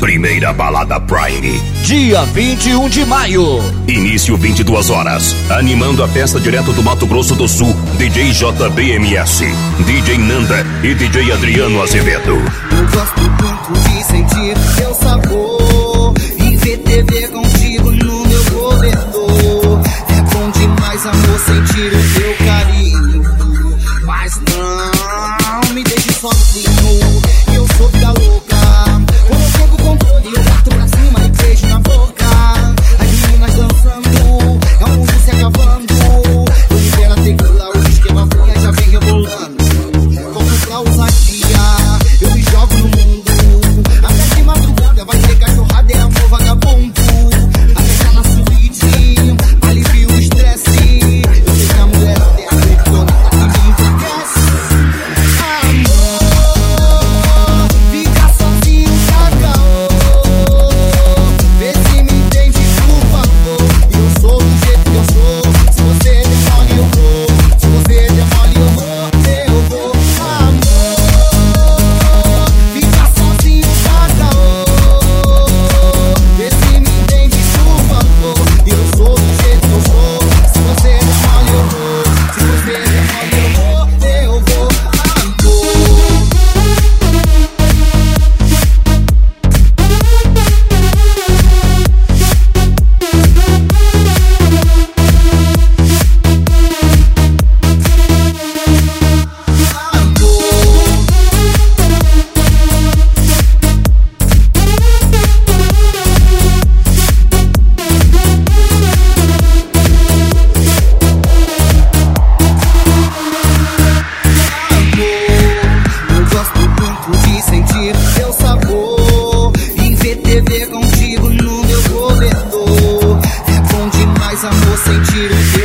Primeira balada Prime. Dia 21 de maio. Início 22 horas. Animando a festa direto do Mato Grosso do Sul. DJ JBMS, DJ Nanda e DJ Adriano Azevedo. Eu gosto muito de sentir seu sabor e ver TV contigo no meu cobertor. É bom demais, amor, sentir o teu carinho. Mas não me deixe sozinho, eu sou vida louca. Quando eu pego o controle, eu bato pra cima e beijo na boca. As meninas dançando, é um mundo se acabando. Eu libero a tequila, o esquema punha já vem rebolando. Vamos pra ousadia, eu me jogo no mundo. Até de madrugada vai ter cachorrada, é amor vagabundo. Até na suíte, alivio o estresse. Eu sei que a mulher tem a criptonita que me enriquece. Amor, fica sozinho, cacau. Vê se me entende, por favor. Eu sou do jeito que eu sou. Se você der mole, eu vou. Se você der mole, eu vou. Amor, fica sozinho, cacau. Vê se me entende, por favor. Eu sou do jeito que eu sou. Se você der mole, eu vou. Se você der mole, eu vou. Eu gosto muito de sentir seu sabor e ver TV contigo no meu cobertor. É bom demais, amor, sentir o teu